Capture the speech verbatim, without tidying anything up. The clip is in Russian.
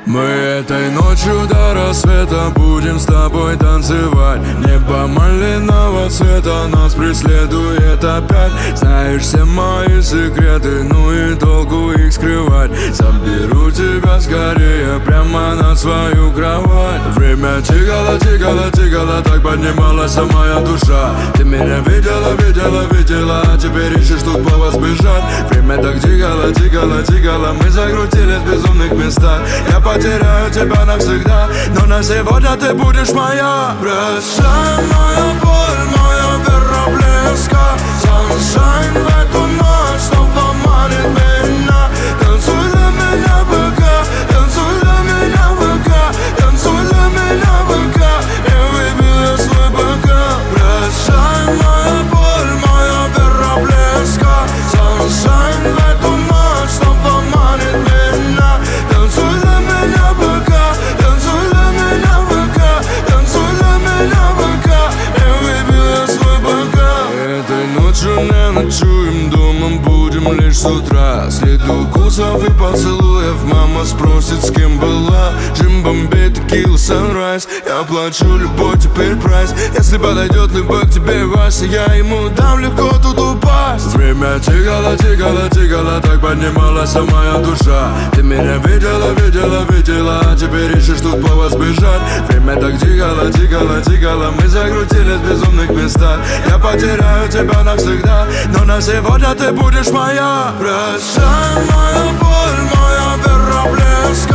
Мы этой ночью до рассвета будем с тобой танцевать. Небо малинового цвета нас преследует опять. Знаешь все мои секреты, ну и толку их скрывать. Заберу тебя скорее прямо на свою кровать. Время тикало, тикало, тикало, так поднималась моя душа. Ты меня видела, видела, видела, а теперь ищешь тут повод сбежать. Время так тикало, тикало, тикало, мы закрутились в безумных местах. Я потеряю тебя навсегда, но на сегодня ты будешь моя. Прощай, моя боль, моя вера близка. Sunshine в эту ночь снова манит меня. Танцуй для меня пока, танцуй для меня пока, танцуй для меня пока. Я выбила свой бокал. Прощай, моя боль, моя вера близка. Sunshine в эту ночь снова манит меня. Танцуй для меня пока, танцуй для меня пока, танцуй для меня пока. Я выбила свой бокал. Этой ночью не ночуем, дома будем лишь с утра. Следы укусов и поцелуев, мама спросит, с кем была. Джим, Бомбей, текила, санрайз. Я плачу, любовь теперь прайс. Если подойдет любовь к тебе, Вася, я ему дам легко тут упасть. Время тикало, тикало, тикало, так поднималась моя душа. Ты меня видела, видела, видела, а теперь ищешь тут повод сбежать. Время так тикало, тикало, тикало, мы закрутились в безумных местах. Я потеряю тебя навсегда, но на сегодня ты будешь моя. Прощай, моя боль, моя вера близка.